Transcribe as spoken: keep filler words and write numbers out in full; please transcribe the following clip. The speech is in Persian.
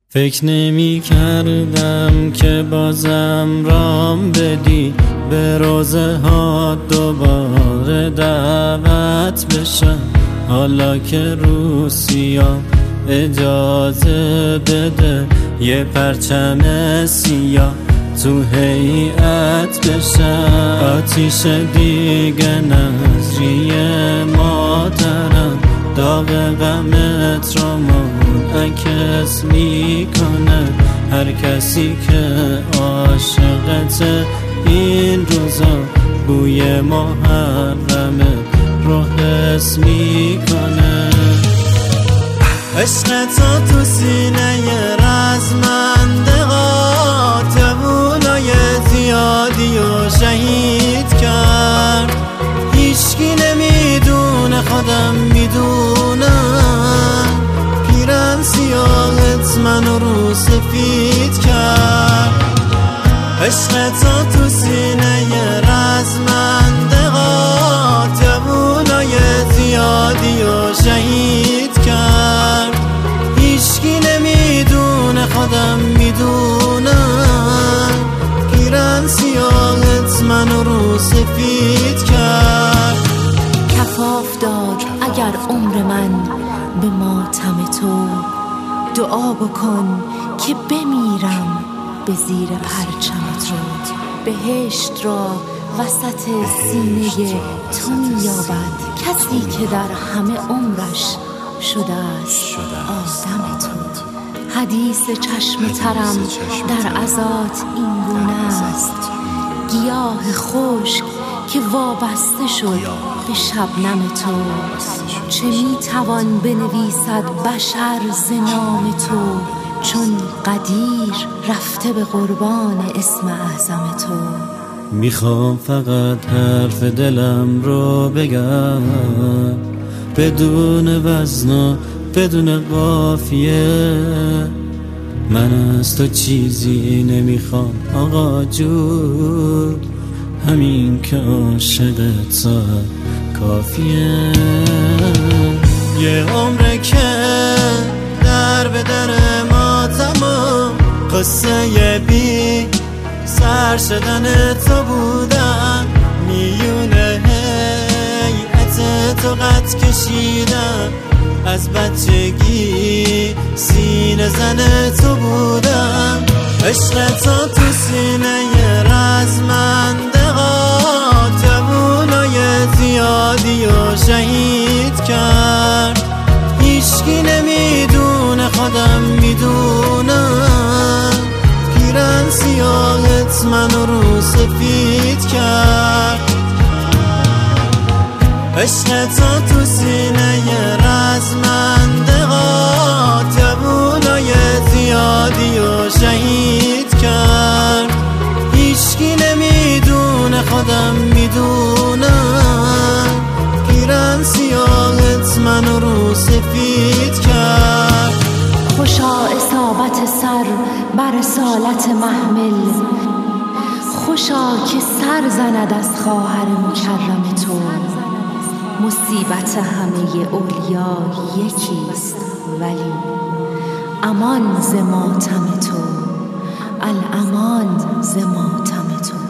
فکر نمی کردم که بازم رام بدی به روزه ها دوباره دعوت بشم. حالا که روسیام اجازه بده یه پرچم سیاه تو هیئت بشم. آتیش دیگه نظری مادرم داغ غمت رو منعکس میکنه. هر کسی که عاشقت این روزا بوی محرمه رو حس میکنه. عشق تو تو سینه رزمنده قاتمونای زیادی و شهید کرد. هیچکی نمیدونه خودم میدونم پیرن سیاهت منو رو سفید کرد. عشق تو تو سینه رزمنده قاتمونای زیادی و شهید کرد. هیچکی نمیدونه خودم میدونم پیرن سیاهت منو رو سفید کرد. کفاف داد اگر عمر من به ماتم تو، دعا بکن که بمیرم به زیر پرچم تو. بهشت را وسط سینه تو میابد کسی که در همه عمرش شده است آدم تو. حدیث چشم ترم در عزات این گونه است، گیاه خشک که وابسته شد به شبنم تو. چه میتوان بنویسد بشر ز نام تو، چون قدیر رفته به قربان اسم اعظم تو. میخوام فقط حرف دلم رو بگم بدون وزن و بدون قافیه. من از تو چیزی نمیخوام آقا جون، همین که عاشقت کافیه. یه عمره که در به در ما تمام قصه بی سر شدن تو بودم. میونه هیئت تو قد کشیدم، از بچگی سینه زن تو بودم. عشق تو تو سینه رزمنده قاتمونای زیادی و شهید کرد. هیچکی نمیدونه خودم میدونم پیرن سیاهت منو رو سفید کرد. عشق تو تو سینه رزمنده قاتمونای زیادی و شهید کرد. هیچکی نمیدونه خودم میدونم پیرن سیاهت منو رو سفید کرد. خوشا اصابت سر بر رسالت محمل، خوشا که سر زند از خواهر مکرم تو. مصیبت همه اولیا یکیست ولی امان ز ماتم تو، الامان ز ماتم تو.